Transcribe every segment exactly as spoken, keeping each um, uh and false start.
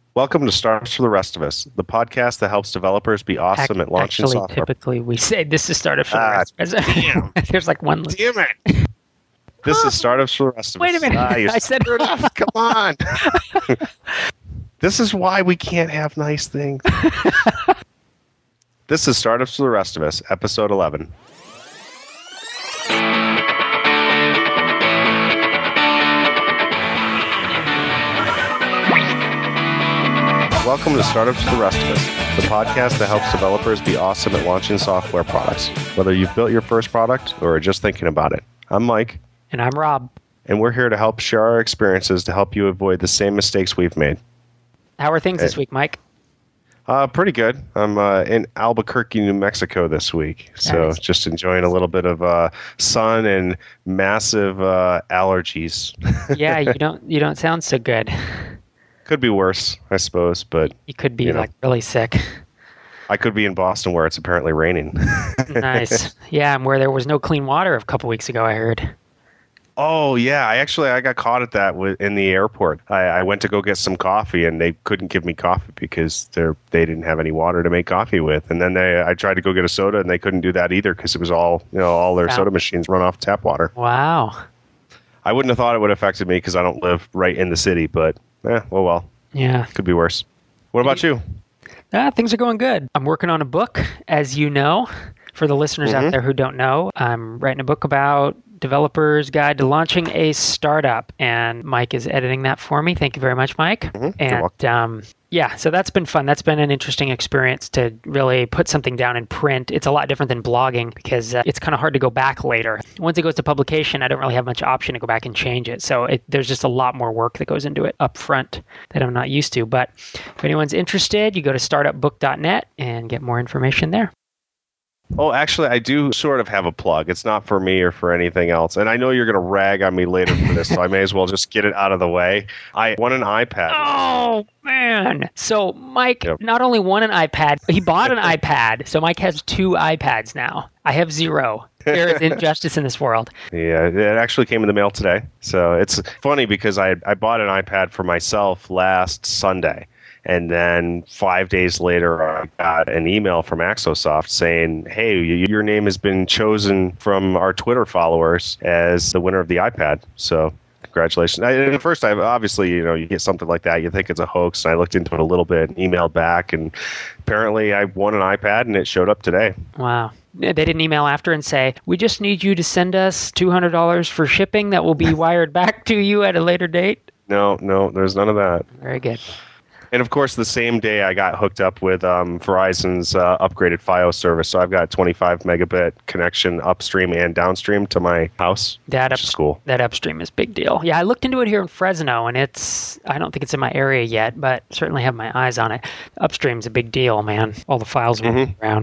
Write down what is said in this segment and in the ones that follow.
Welcome to Startups for the Rest of Us, the podcast that helps developers be awesome Ac- at launching actually, software. Typically, we say this is Startups for the Ah, Rest of Us. damn. There's like one. Damn it! This is Startups for the Rest of Wait a Us. minute. Ah, you I said- screwed up. Come on. This is why we can't have nice things. This is Startups for the Rest of Us, episode eleven. Welcome to Startups for the Rest of Us, the podcast that helps developers be awesome at launching software products, whether you've built your first product or are just thinking about it. I'm Mike. And I'm Rob. And we're here to help share our experiences to help you avoid the same mistakes we've made. How are things this Hey. week, Mike? Uh, pretty good. I'm uh, in Albuquerque, New Mexico this week. So Nice. just enjoying a little bit of uh, sun and massive uh, allergies. Yeah, you don't you don't sound so good. Could be worse, I suppose, but You could be You know. like really sick. I could be in Boston where it's apparently raining. Nice. Yeah, and where there was no clean water a couple weeks ago, I heard. Oh, yeah. I actually I got caught at that wi- in the airport. I, I went to go get some coffee, and they couldn't give me coffee because they're, they didn't have any water to make coffee with. And then they, I tried to go get a soda, and they couldn't do that either because it was all, you know, all their Wow. soda machines run off tap water. Wow. I wouldn't have thought it would have affected me because I don't live right in the city, but eh, oh well. Yeah. Could be worse. What about you? Ah, things are going good. I'm working on a book, as you know. For the listeners Mhm. out there who don't know, I'm writing a book about developers' guide to launching a startup, and Mike is editing that for me. Thank you very much, Mike. Mhm. You're And welcome. um, yeah, so that's been fun. That's been an interesting experience to really put something down in print. It's a lot different than blogging because uh, it's kind of hard to go back later. Once it goes to publication, I don't really have much option to go back and change it. So it, there's just a lot more work that goes into it up front that I'm not used to. But if anyone's interested, you go to startup book dot net and get more information there. Oh, actually, I do sort of have a plug. It's not for me or for anything else. And I know you're going to rag on me later for this, so I may as well just get it out of the way. I won an iPad. Oh, man. So Mike Yep. not only won an iPad, he bought an iPad. So Mike has two iPads now. I have zero. There is injustice in this world. Yeah, it actually came in the mail today. So it's funny because I I bought an iPad for myself last Sunday. And then five days later, I got an email from Axosoft saying, hey, y- your name has been chosen from our Twitter followers as the winner of the iPad. So congratulations. I, at first, I obviously, you know, you get something like that, you think it's a hoax. And I looked into it a little bit, emailed back, and apparently I won an iPad and it showed up today. Wow. They didn't email after and say, we just need you to send us two hundred dollars for shipping that will be wired back to you at a later date. No, no, there's none of that. Very good. And of course, the same day I got hooked up with um, Verizon's uh, upgraded Fios service. So I've got twenty-five megabit connection upstream and downstream to my house, That which up, is cool. that upstream is a big deal. Yeah, I looked into it here in Fresno, and it's, I don't think it's in my area yet, but certainly have my eyes on it. Upstream's a big deal, man. All the files moving around.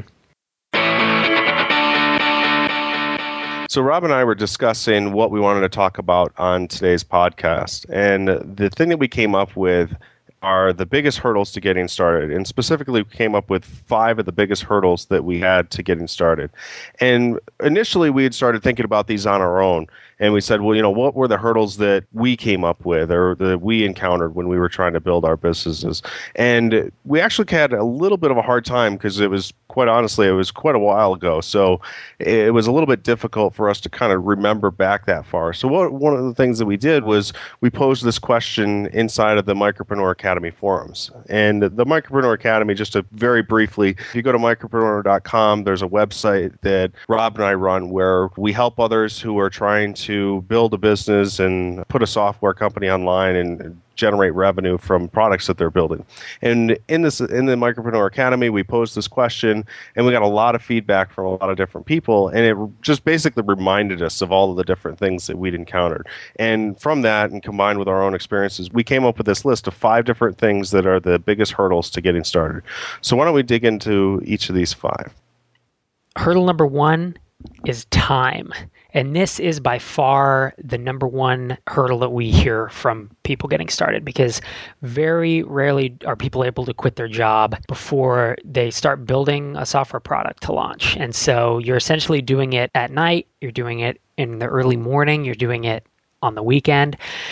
So Rob and I were discussing what we wanted to talk about on today's podcast. And the thing that we came up with are the biggest hurdles to getting started. And specifically, we came up with five of the biggest hurdles that we had to getting started. And initially, we had started thinking about these on our own. And we said, well, you know, what were the hurdles that we came up with or that we encountered when we were trying to build our businesses? And we actually had a little bit of a hard time because it was, quite honestly, it was quite a while ago. So it was a little bit difficult for us to kind of remember back that far. So what, one of the things that we did was we posed this question inside of the Micropreneur Academy forums. And the Micropreneur Academy, just to very briefly, if you go to micropreneur dot com, there's a website that Rob and I run where we help others who are trying to build a business and put a software company online and generate revenue from products that they're building. And in this, in the Micropreneur Academy, we posed this question, and we got a lot of feedback from a lot of different people, and it just basically reminded us of all of the different things that we'd encountered. And from that, and combined with our own experiences, we came up with this list of five different things that are the biggest hurdles to getting started. So why don't we dig into each of these five? Hurdle number one is time. And this is by far the number one hurdle that we hear from people getting started, because very rarely are people able to quit their job before they start building a software product to launch. And so you're essentially doing it at night, you're doing it in the early morning, you're doing it on the weekend.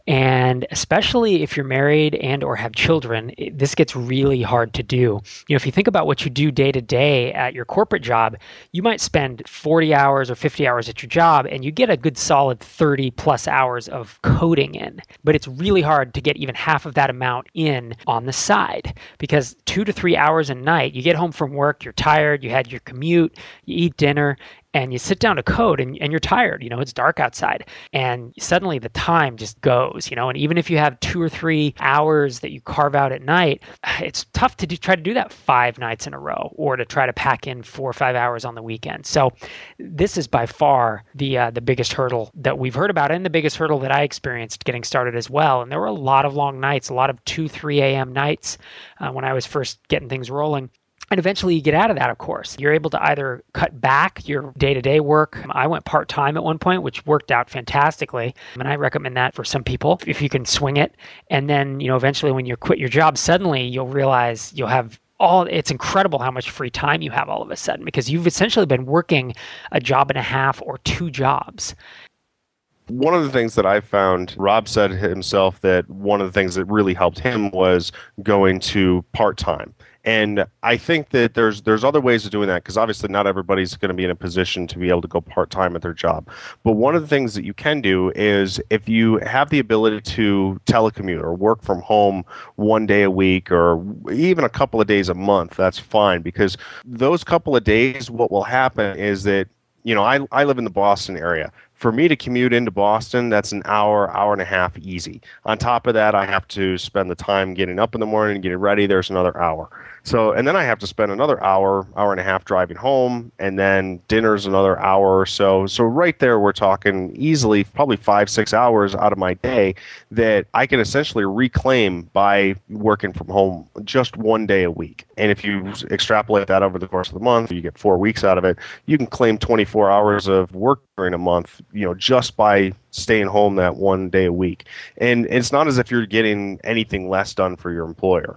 And especially if you're married and or have children, it, this gets really hard to do. You know, if you think about what you do day to day at your corporate job, you might spend forty hours or fifty hours at your job and you get a good solid thirty plus hours of coding in. But it's really hard to get even half of that amount in on the side, because two to three hours a night, you get home from work, you're tired, you had your commute, you eat dinner, and you sit down to code and, and you're tired, you know, it's dark outside, and suddenly the time just goes, you know, and even if you have two or three hours that you carve out at night, it's tough to do, try to do that five nights in a row, or to try to pack in four or five hours on the weekend. So this is by far the uh, the biggest hurdle that we've heard about, and the biggest hurdle that I experienced getting started as well. And there were a lot of long nights, a lot of two, three a.m. nights uh, when I was first getting things rolling. And eventually you get out of that, of course. You're able to either cut back your day-to-day work. I went part-time at one point, which worked out fantastically. And I recommend that for some people, if you can swing it. And then, you know, eventually when you quit your job, suddenly you'll realize you'll have all, it's incredible how much free time you have all of a sudden, because you've essentially been working a job and a half or two jobs. One of the things that I found, Rob said himself that one of the things that really helped him was going to part-time. And I think that there's there's other ways of doing that, because obviously not everybody's going to be in a position to be able to go part-time at their job. But one of the things that you can do is, if you have the ability to telecommute or work from home one day a week or even a couple of days a month, that's fine, because those couple of days, what will happen is that, you know, I, I live in the Boston area. For me to commute into Boston, that's an hour, hour and a half easy. On top of that, I have to spend the time getting up in the morning, getting ready. There's another hour. So, and then I have to spend another hour, hour and a half driving home, and then dinner's another hour or so. So right there, we're talking easily probably five, six hours out of my day that I can essentially reclaim by working from home just one day a week. And if you extrapolate that over the course of the month, you get four weeks out of it, you can claim twenty-four hours of work during a month, you know, just by staying home that one day a week. And it's not as if you're getting anything less done for your employer.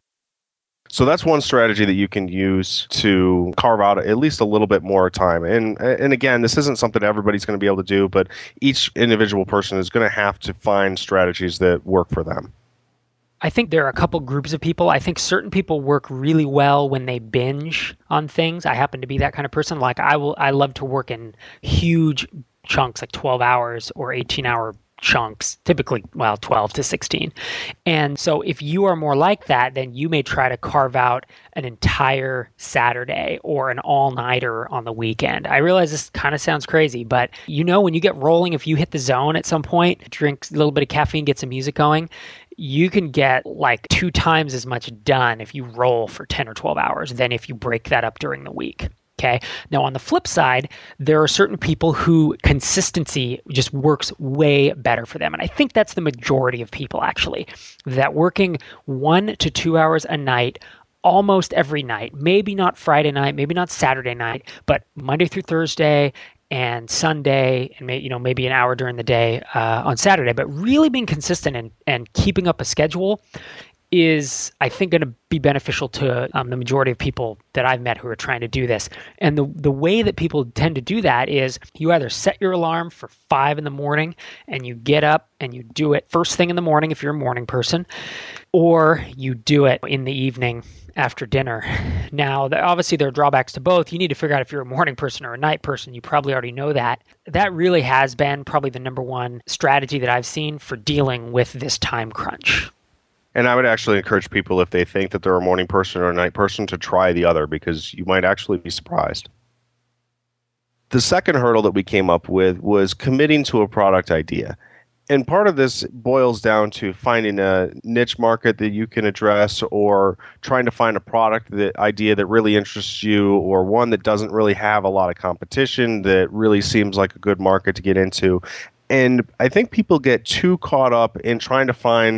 So that's one strategy that you can use to carve out at least a little bit more time. And and again, this isn't something everybody's going to be able to do, but each individual person is going to have to find strategies that work for them. I think there are a couple groups of people. I think certain people work really well when they binge on things. I happen to be that kind of person. Like I will, I love to work in huge chunks, like twelve hours or eighteen hour chunks, typically, well, twelve to sixteen. And so if you are more like that, then you may try to carve out an entire Saturday or an all-nighter on the weekend. I realize this kind of sounds crazy, but you know, when you get rolling, if you hit the zone at some point, drink a little bit of caffeine, get some music going, you can get like two times as much done if you roll for ten or twelve hours than if you break that up during the week. Okay. Now, on the flip side, there are certain people who consistency just works way better for them. And I think that's the majority of people, actually, that working one to two hours a night almost every night, maybe not Friday night, maybe not Saturday night, but Monday through Thursday and Sunday, and may, you know, maybe an hour during the day uh, on Saturday, but really being consistent and, and keeping up a schedule is, I think, going to be beneficial to um, the majority of people that I've met who are trying to do this. And the the way that people tend to do that is you either set your alarm for five in the morning and you get up and you do it first thing in the morning if you're a morning person, or you do it in the evening after dinner. Now, obviously, there are drawbacks to both. You need to figure out if you're a morning person or a night person. You probably already know that. That really has been probably the number one strategy that I've seen for dealing with this time crunch. And I would actually encourage people, if they think that they're a morning person or a night person, to try the other, because you might actually be surprised. The second hurdle that we came up with was committing to a product idea. And part of this boils down to finding a niche market that you can address, or trying to find a product that idea that really interests you, or one that doesn't really have a lot of competition that really seems like a good market to get into. And I think people get too caught up in trying to find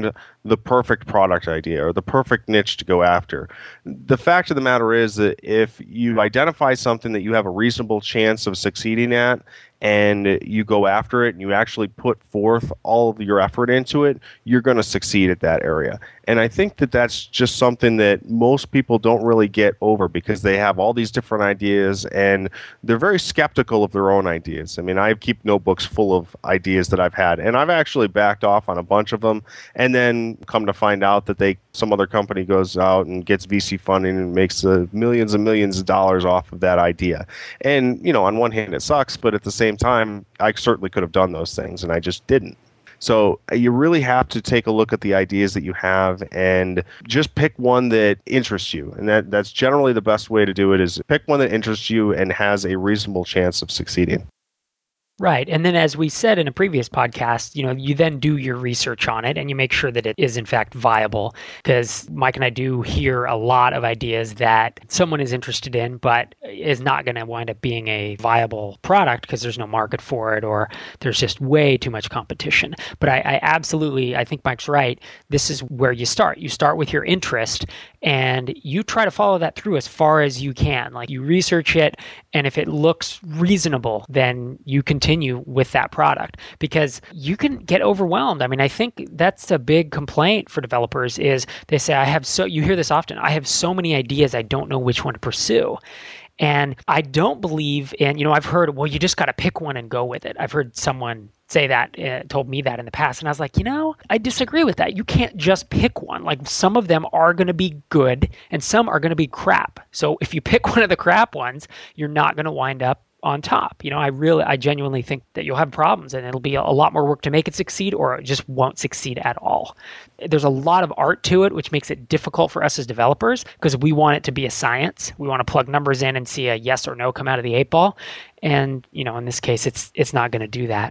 the perfect product idea or the perfect niche to go after. The fact of the matter is that if you identify something that you have a reasonable chance of succeeding at, and you go after it and you actually put forth all of your effort into it, you're going to succeed at that area. And I think that that's just something that most people don't really get over because they have all these different ideas and they're very skeptical of their own ideas. I mean, I keep notebooks full of ideas that I've had, and I've actually backed off on a bunch of them and then come to find out that they some other company goes out and gets V C funding and makes uh, millions and millions of dollars off of that idea. And, you know, on one hand it sucks, but at the same time, I certainly could have done those things, and I just didn't. So you really have to take a look at the ideas that you have and just pick one that interests you. And that, that's generally the best way to do it, is pick one that interests you and has a reasonable chance of succeeding. Right. And then as we said in a previous podcast, you know, you then do your research on it and you make sure that it is in fact viable, because Mike and I do hear a lot of ideas that someone is interested in, but is not going to wind up being a viable product because there's no market for it or there's just way too much competition. But I, I absolutely, I think Mike's right. This is where you start. You start with your interest and you try to follow that through as far as you can. Like you research it, and if it looks reasonable, then you continue with that product, because you can get overwhelmed. I mean, I think that's a big complaint for developers is they say, I have so, you hear this often, I have so many ideas, I don't know which one to pursue. And I don't believe in, you know, I've heard, well, you just got to pick one and go with it. I've heard someone say that, uh, told me that in the past. And I was like, you know, I disagree with that. You can't just pick one. Like some of them are going to be good and some are going to be crap. So if you pick one of the crap ones, you're not going to wind up on top. You know, I really, I genuinely think that you'll have problems and it'll be a, a lot more work to make it succeed, or it just won't succeed at all. There's a lot of art to it, which makes it difficult for us as developers because we want it to be a science. We want to plug numbers in and see a yes or no come out of the eight ball. And, you know, in this case, it's it's not going to do that.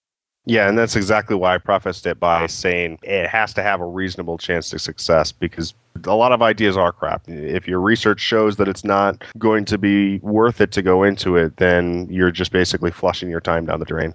Yeah, and that's exactly why I prefaced it by saying it has to have a reasonable chance of success, because a lot of ideas are crap. If your research shows that it's not going to be worth it to go into it, then you're just basically flushing your time down the drain.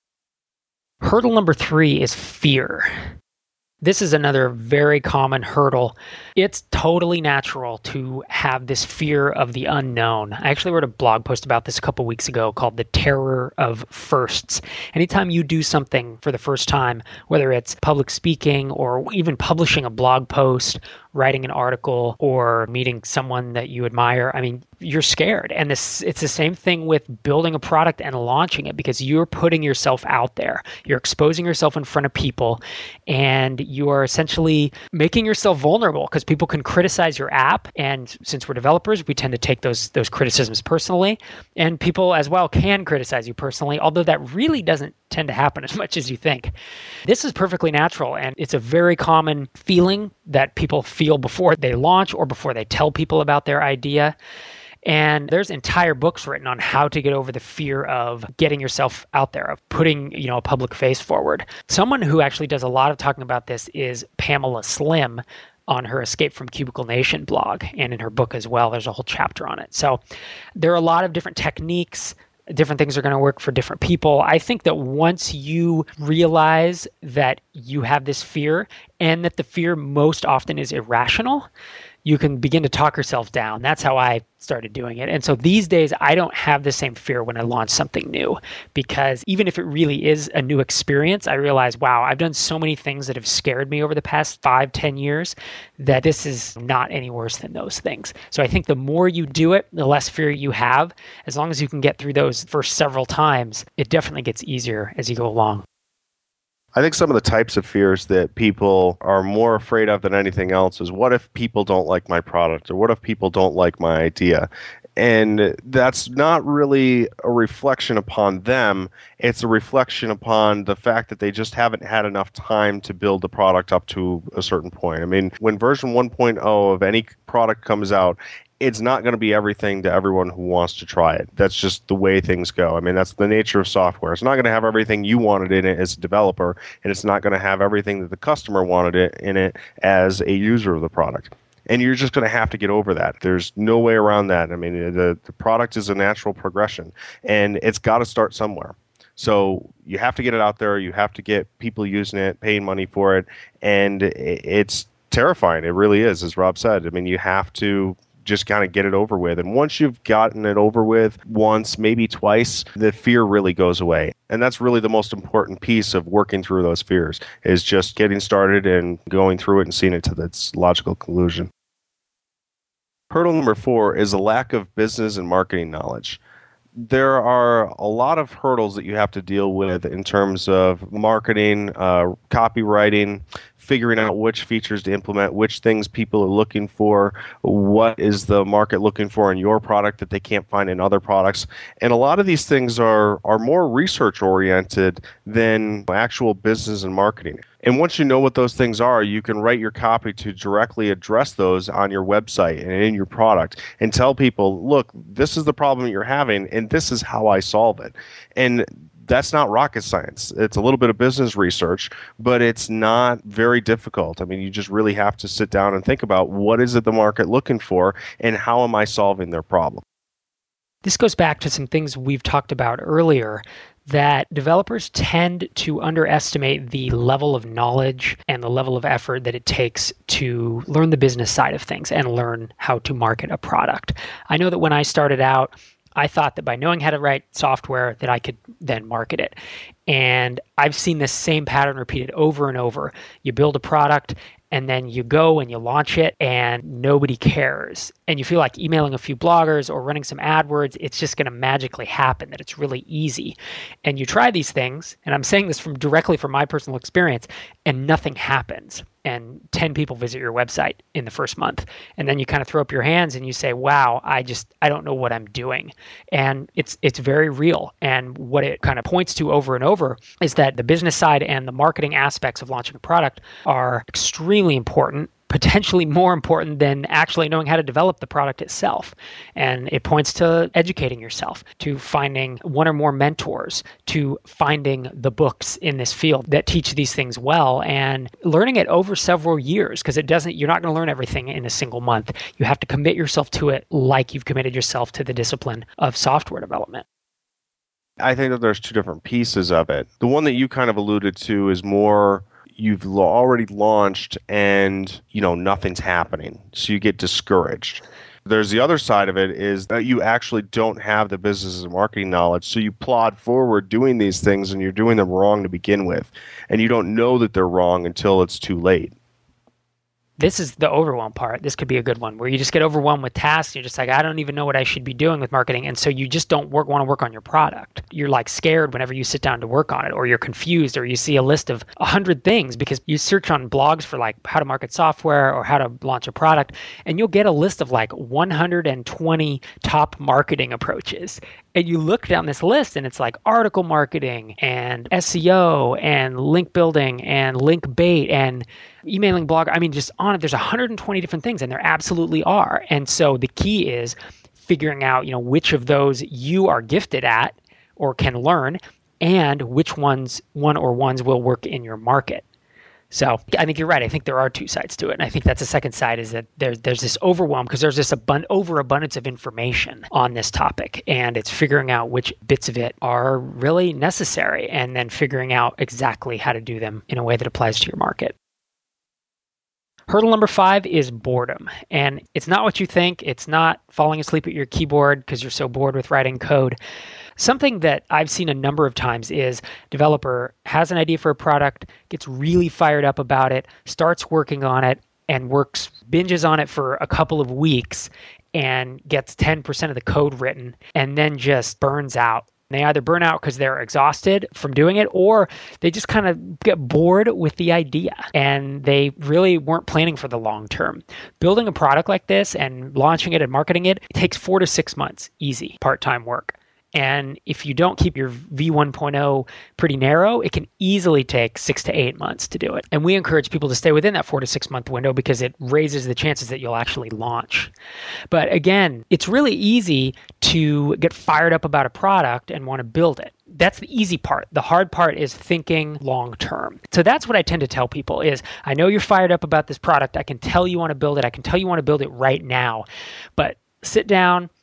Hurdle number three is fear. This is another very common hurdle. It's totally natural to have this fear of the unknown. I actually wrote a blog post about this a couple weeks ago called The Terror of Firsts. Anytime you do something for the first time, whether it's public speaking or even publishing a blog post, writing an article, or meeting someone that you admire, I mean, you're scared. And this, it's the same thing with building a product and launching it, because you're putting yourself out there. You're exposing yourself in front of people, and you are essentially making yourself vulnerable because people can criticize your app. And since we're developers, we tend to take those, those criticisms personally. And people as well can criticize you personally, although that really doesn't tend to happen as much as you think. This is perfectly natural, and it's a very common feeling that people feel before they launch or before they tell people about their idea. And there's entire books written on how to get over the fear of getting yourself out there, of putting, you know, a public face forward. Someone who actually does a lot of talking about this is Pamela Slim on her Escape from Cubicle Nation blog, and in her book as well. There's a whole chapter on it. So there are a lot of different techniques. Different things are going to work for different people. I think that once you realize that you have this fear, and that the fear most often is irrational, you can begin to talk yourself down. That's how I started doing it. And so these days, I don't have the same fear when I launch something new, because even if it really is a new experience, I realize, wow, I've done so many things that have scared me over the past five, ten years that this is not any worse than those things. So I think the more you do it, the less fear you have. As long as you can get through those first several times, it definitely gets easier as you go along. I think some of the types of fears that people are more afraid of than anything else is, what if people don't like my product, or what if people don't like my idea? And that's not really a reflection upon them. It's a reflection upon the fact that they just haven't had enough time to build the product up to a certain point. I mean, when version one point oh of any product comes out, it's not going to be everything to everyone who wants to try it. That's just the way things go. I mean, that's the nature of software. It's not going to have everything you wanted in it as a developer, and it's not going to have everything that the customer wanted it in it as a user of the product. And you're just going to have to get over that. There's no way around that. I mean, the, the product is a natural progression, and it's got to start somewhere. So you have to get it out there. You have to get people using it, paying money for it. And it's terrifying. It really is, as Rob said. I mean, you have to just kind of get it over with. And once you've gotten it over with once, maybe twice, the fear really goes away. And that's really the most important piece of working through those fears, is just getting started and going through it and seeing it to its logical conclusion. Hurdle number four is a lack of business and marketing knowledge. There are a lot of hurdles that you have to deal with in terms of marketing, uh, copywriting, figuring out which features to implement, which things people are looking for, what is the market looking for in your product that they can't find in other products. And a lot of these things are, are more research-oriented than actual business and marketing. And once you know what those things are, you can write your copy to directly address those on your website and in your product and tell people, look, this is the problem you're having, and this is how I solve it. And that's not rocket science. It's a little bit of business research, but it's not very difficult. I mean, you just really have to sit down and think about what is it the market looking for and how am I solving their problem. This goes back to some things we've talked about earlier, that developers tend to underestimate the level of knowledge and the level of effort that it takes to learn the business side of things and learn how to market a product. I know that when I started out, I thought that by knowing how to write software that I could then market it. And I've seen this same pattern repeated over and over. You build a product and then you go and you launch it and nobody cares. And you feel like emailing a few bloggers or running some AdWords, it's just going to magically happen, that it's really easy. And you try these things, and I'm saying this from directly from my personal experience, and nothing happens. And ten people visit your website in the first month. And then you kind of throw up your hands and you say, wow, I just, I don't know what I'm doing. And it's it's very real. And what it kind of points to over and over is that the business side and the marketing aspects of launching a product are extremely important, potentially more important than actually knowing how to develop the product itself. And it points to educating yourself, to finding one or more mentors, to finding the books in this field that teach these things well, and learning it over several years, because it doesn't, you're not going to learn everything in a single month. You have to commit yourself to it like you've committed yourself to the discipline of software development. I think that there's two different pieces of it. The one that you kind of alluded to is more you've already launched and, you know, nothing's happening. So you get discouraged. There's the other side of it is that you actually don't have the business and marketing knowledge. So you plod forward doing these things and you're doing them wrong to begin with. And you don't know that they're wrong until it's too late. This is the overwhelm part. This could be a good one where you just get overwhelmed with tasks. You're just like, I don't even know what I should be doing with marketing. And so you just don't work, want to work on your product. You're like scared whenever you sit down to work on it, or you're confused, or you see a list of a hundred things because you search on blogs for like how to market software or how to launch a product. And you'll get a list of like one hundred twenty top marketing approaches. And you look down this list and it's like article marketing and S E O and link building and link bait and emailing blog. I mean, just on it, there's one hundred twenty different things, and there absolutely are. And so the key is figuring out, you know, which of those you are gifted at or can learn, and which ones, one or ones will work in your market. So I think you're right. I think there are two sides to it. And I think that's the second side, is that there's there's this overwhelm because there's this abund- overabundance of information on this topic. And it's figuring out which bits of it are really necessary and then figuring out exactly how to do them in a way that applies to your market. Hurdle number five is boredom. And it's not what you think. It's not falling asleep at your keyboard because you're so bored with writing code. Something that I've seen a number of times is developer has an idea for a product, gets really fired up about it, starts working on it, and works, binges on it for a couple of weeks and gets ten percent of the code written and then just burns out. They either burn out because they're exhausted from doing it, or they just kind of get bored with the idea and they really weren't planning for the long term. Building a product like this and launching it and marketing it, it takes four to six months, easy, part-time work. And if you don't keep your V one point oh pretty narrow, it can easily take six to eight months to do it. And we encourage people to stay within that four to six month window because it raises the chances that you'll actually launch. But again, it's really easy to get fired up about a product and want to build it. That's the easy part. The hard part is thinking long term. So that's what I tend to tell people is, I know you're fired up about this product. I can tell you want to build it. I can tell you want to build it right now. But sit down,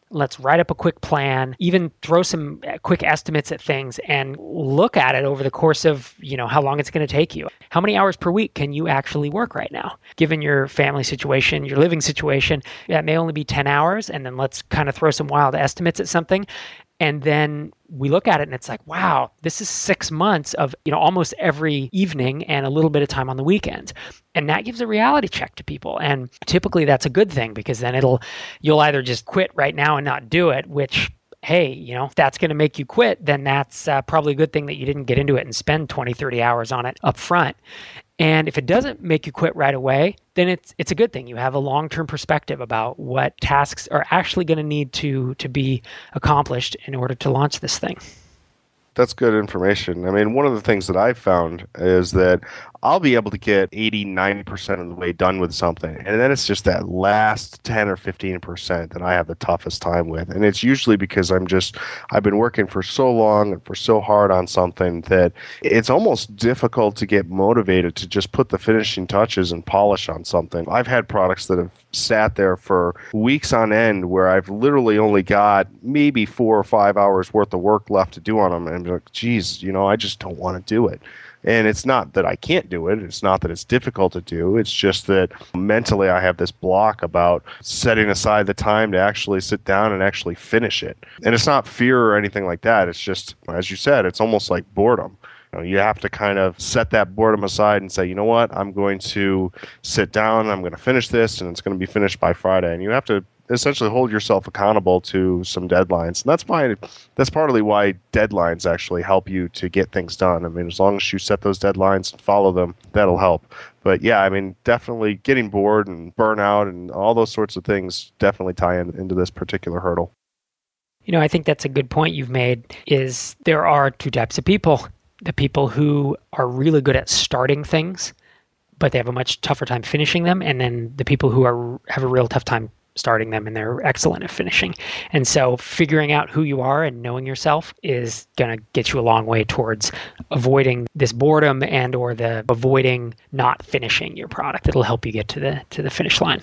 Let's write up a quick plan, even throw some quick estimates at things and look at it over the course of, you know, how long it's going to take you. How many hours per week can you actually work right now? Given your family situation, your living situation, that may only be ten hours. And then let's kind of throw some wild estimates at something. And then we look at it and it's like, wow, this is six months of, you know, almost every evening and a little bit of time on the weekends. And that gives a reality check to people. And typically that's a good thing because then it'll, you'll either just quit right now and not do it, which, hey, you know, if that's going to make you quit, then that's uh, probably a good thing that you didn't get into it and spend twenty, thirty hours on it up front. And if it doesn't make you quit right away, then it's it's a good thing. You have a long-term perspective about what tasks are actually going to need to to be accomplished in order to launch this thing. That's good information. I mean, one of the things that I've found is that I'll be able to get eighty, ninety percent of the way done with something. And then it's just that last ten or fifteen percent that I have the toughest time with. And it's usually because I'm just, I've been working for so long and for so hard on something that it's almost difficult to get motivated to just put the finishing touches and polish on something. I've had products that have sat there for weeks on end where I've literally only got maybe four or five hours worth of work left to do on them. And I'm like, geez, you know, I just don't want to do it. And it's not that I can't do it. It's not that it's difficult to do. It's just that mentally I have this block about setting aside the time to actually sit down and actually finish it. And it's not fear or anything like that. It's just, as you said, it's almost like boredom. You know, you have to kind of set that boredom aside and say, you know what, I'm going to sit down, I'm going to finish this, and it's going to be finished by Friday. And you have to essentially hold yourself accountable to some deadlines. And that's why that's partly why deadlines actually help you to get things done. I mean, as long as you set those deadlines and follow them, that'll help. But yeah, I mean, definitely getting bored and burnout and all those sorts of things definitely tie in, into this particular hurdle. You know, I think that's a good point you've made, is there are two types of people. The people who are really good at starting things, but they have a much tougher time finishing them. And then the people who are have a real tough time starting them and they're excellent at finishing. And so figuring out who you are and knowing yourself is going to get you a long way towards avoiding this boredom and or the avoiding not finishing your product. It'll help you get to the to the finish line.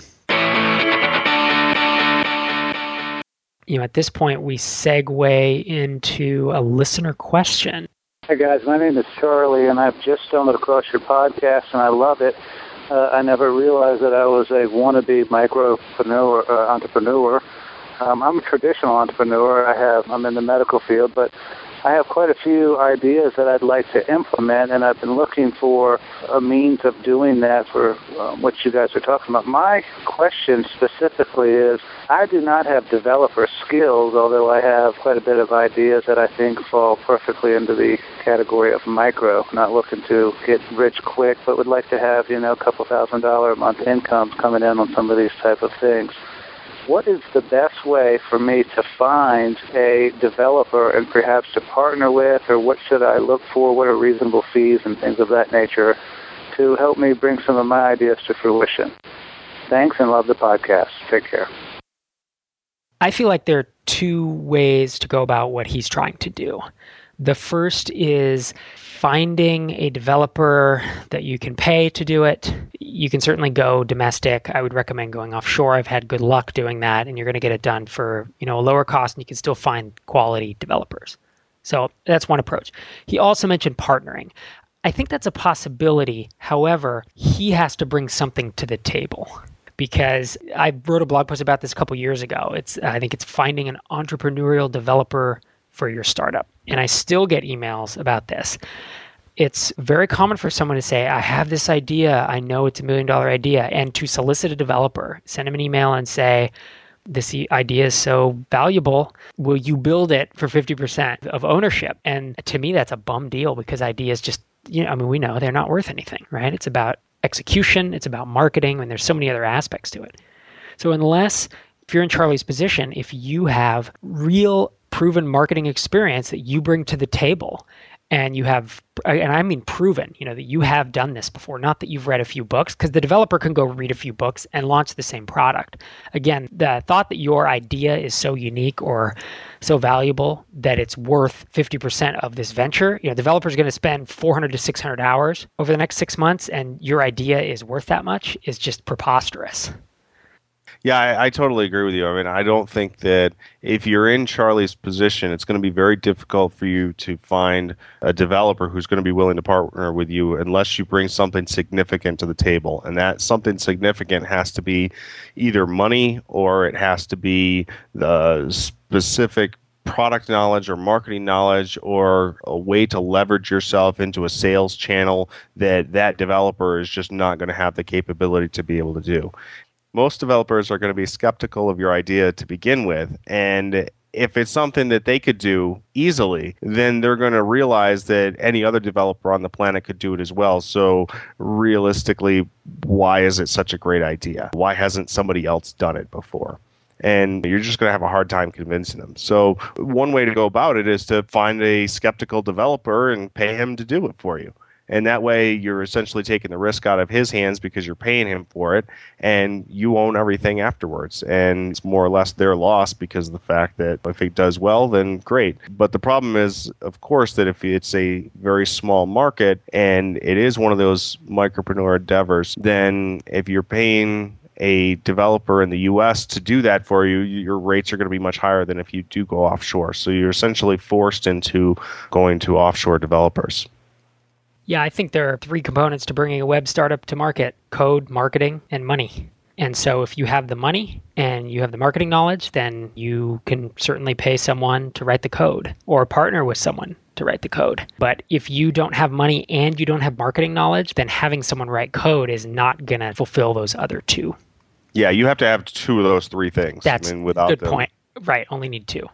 You know, at this point, we segue into a listener question. Hey guys, my name is Charlie, and I've just stumbled across your podcast, and I love it. Uh, I never realized that I was a wannabe micropreneur, uh, entrepreneur. Um, I'm a traditional entrepreneur. I have, I'm in the medical field, but I have quite a few ideas that I'd like to implement, and I've been looking for a means of doing that for um, what you guys are talking about. My question specifically is, I do not have developer skills, although I have quite a bit of ideas that I think fall perfectly into the category of micro. Not looking to get rich quick, but would like to have, you know, a couple thousand dollar a month incomes coming in on some of these type of things. What is the best way for me to find a developer and perhaps to partner with, or what should I look for? What are reasonable fees and things of that nature to help me bring some of my ideas to fruition? Thanks, and love the podcast. Take care. I feel like there are two ways to go about what he's trying to do. The first is finding a developer that you can pay to do it. You can certainly go domestic. I would recommend going offshore. I've had good luck doing that, and you're going to get it done for, you know, a lower cost, and you can still find quality developers. So that's one approach. He also mentioned partnering. I think that's a possibility. However, he has to bring something to the table. Because I wrote a blog post about this a couple years ago. It's I think it's finding an entrepreneurial developer for your startup. And I still get emails about this. It's very common for someone to say, I have this idea. I know it's a million dollar idea. And to solicit a developer, send them an email and say, this idea is so valuable. Will you build it for fifty percent of ownership? And to me, that's a bum deal because ideas just, you know, I mean, we know they're not worth anything, right? It's about execution. It's about marketing. And there's so many other aspects to it. So unless, if you're in Charlie's position, if you have real proven marketing experience that you bring to the table, and you have, and I mean proven, you know, that you have done this before, not that you've read a few books, because the developer can go read a few books and launch the same product. Again, the thought that your idea is so unique or so valuable that it's worth fifty percent of this venture, you know, developers are going to spend four hundred to six hundred hours over the next six months, and your idea is worth that much is just preposterous. Yeah, I, I totally agree with you. I mean, I don't think that if you're in Charlie's position, it's going to be very difficult for you to find a developer who's going to be willing to partner with you unless you bring something significant to the table. And that something significant has to be either money or it has to be the specific product knowledge or marketing knowledge or a way to leverage yourself into a sales channel that that developer is just not going to have the capability to be able to do. Most developers are going to be skeptical of your idea to begin with, and if it's something that they could do easily, then they're going to realize that any other developer on the planet could do it as well. So realistically, why is it such a great idea? Why hasn't somebody else done it before? And you're just going to have a hard time convincing them. So one way to go about it is to find a skeptical developer and pay him to do it for you. And that way you're essentially taking the risk out of his hands because you're paying him for it, and you own everything afterwards. And it's more or less their loss because of the fact that if it does well, then great. But the problem is, of course, that if it's a very small market and it is one of those micropreneur endeavors, then if you're paying a developer in the U S to do that for you, your rates are going to be much higher than if you do go offshore. So you're essentially forced into going to offshore developers. Yeah, I think there are three components to bringing a web startup to market: code, marketing, and money. And so if you have the money and you have the marketing knowledge, then you can certainly pay someone to write the code or partner with someone to write the code. But if you don't have money and you don't have marketing knowledge, then having someone write code is not going to fulfill those other two. Yeah, you have to have two of those three things. That's I mean, without a good them. point. Right, only need two.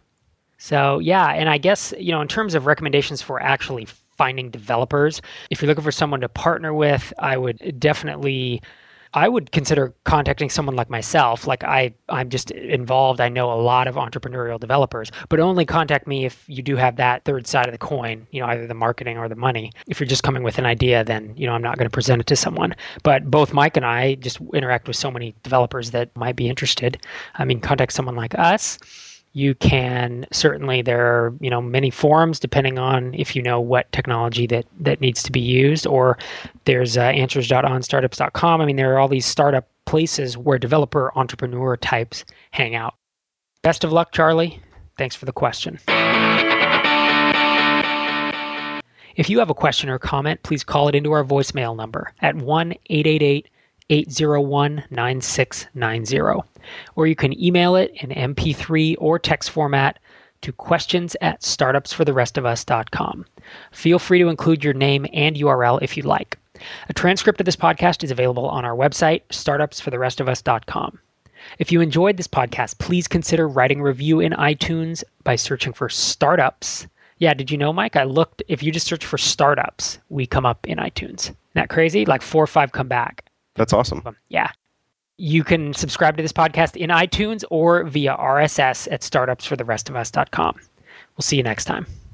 So yeah, and I guess, you know, in terms of recommendations for actually finding developers, if you're looking for someone to partner with, I would definitely, I would consider contacting someone like myself. Like I, I'm just involved. I know a lot of entrepreneurial developers, but only contact me if you do have that third side of the coin, you know, either the marketing or the money. If you're just coming with an idea, then, you know, I'm not going to present it to someone. But both Mike and I just interact with so many developers that might be interested. I mean, contact someone like us. You can certainly, there are, you know, many forums depending on if you know what technology that, that needs to be used, or there's uh, answers dot on startups dot com. I mean, there are all these startup places where developer entrepreneur types hang out. Best of luck, Charlie. Thanks for the question. If you have a question or comment, please call it into our voicemail number at one eight eight eight, eight zero one, nine six nine zero. Or you can email it in M P three or text format to questions at startups for the rest of us dot com. Feel free to include your name and U R L if you'd like. A transcript of this podcast is available on our website, startups for the rest of us dot com. If you enjoyed this podcast, please consider writing a review in iTunes by searching for Startups. Yeah, did you know, Mike? I looked, if you just search for Startups, we come up in iTunes. Isn't that crazy? Like four or five come back. That's awesome. Yeah. You can subscribe to this podcast in iTunes or via R S S at startups for the rest of us dot com. We'll see you next time.